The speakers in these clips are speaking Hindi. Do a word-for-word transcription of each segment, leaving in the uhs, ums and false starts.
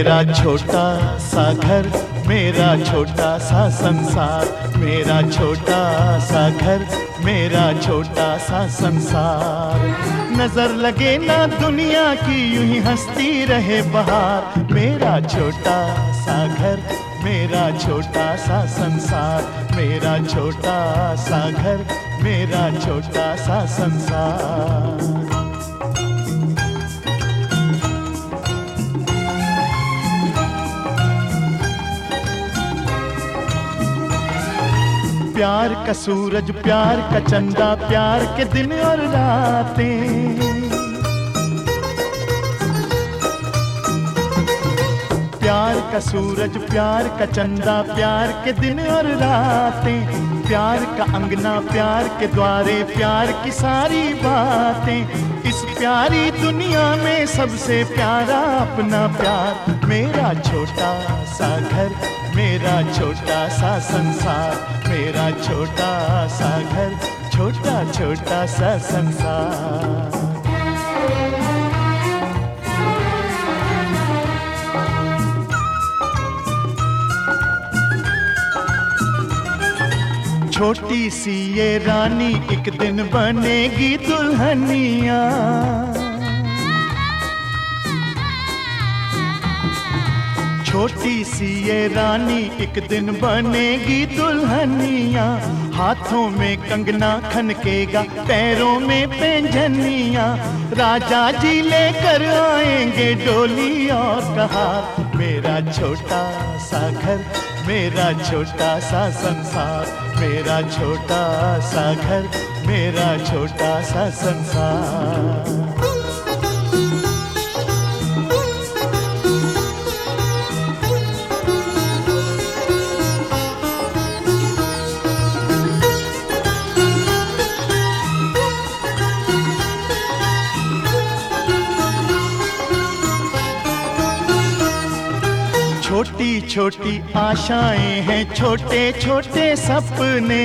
मेरा छोटा सा घर, मेरा छोटा सा संसार, मेरा छोटा सा घर, मेरा छोटा सा संसार। नजर लगे ना दुनिया की यूं ही हंसती रहे बहार। मेरा छोटा सा घर, मेरा छोटा सा संसार, मेरा छोटा सा घर, मेरा छोटा सा संसार। प्यार का सूरज, प्यार का चंदा, प्यार के दिन और रातें, प्यार का सूरज, प्यार का चंदा, प्यार के दिन और रातें, प्यार का अंगना, प्यार के द्वारे, प्यार की सारी बातें। इस प्यारी दुनिया में सबसे प्यारा अपना प्यार। मेरा छोटा सा घर, मेरा छोटा सा संसार, मेरा छोटा सा घर, छोटा छोटा सा संसार। छोटी सी ये रानी एक दिन बनेगी दुल्हनिया। छोटी सी ये रानी एक दिन बनेगी दुल्हनिया। हाथों में कंगना खनकेगा, पैरों में पैंजनिया। राजा जी लेकर आएंगे डोली और कहार। मेरा छोटा सा घर, मेरा छोटा सा संसार, मेरा छोटा सा घर, मेरा छोटा सा संसार। छोटी छोटी आशाएं हैं, छोटे छोटे सपने।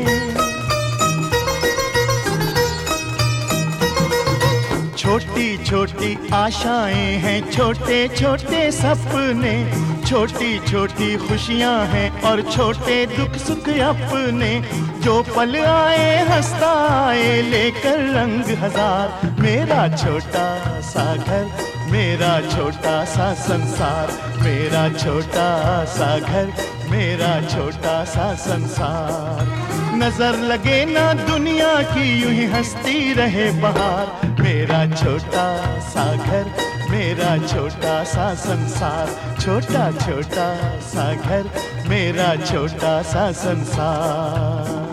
छोटी छोटी आशाएं हैं, छोटे छोटे सपने। छोटी छोटी खुशियां हैं और छोटे दुख सुख अपने। जो पल आए हंसता आए लेकर रंग हजार। मेरा छोटा सा घर, मेरा छोटा सा संसार, मेरा छोटा सा घर, मेरा छोटा सा संसार। नजर लगे ना दुनिया की यूं ही हंसती रहे बहार। मेरा छोटा सा घर, मेरा छोटा सा संसार, छोटा छोटा सा घर, मेरा छोटा सा संसार।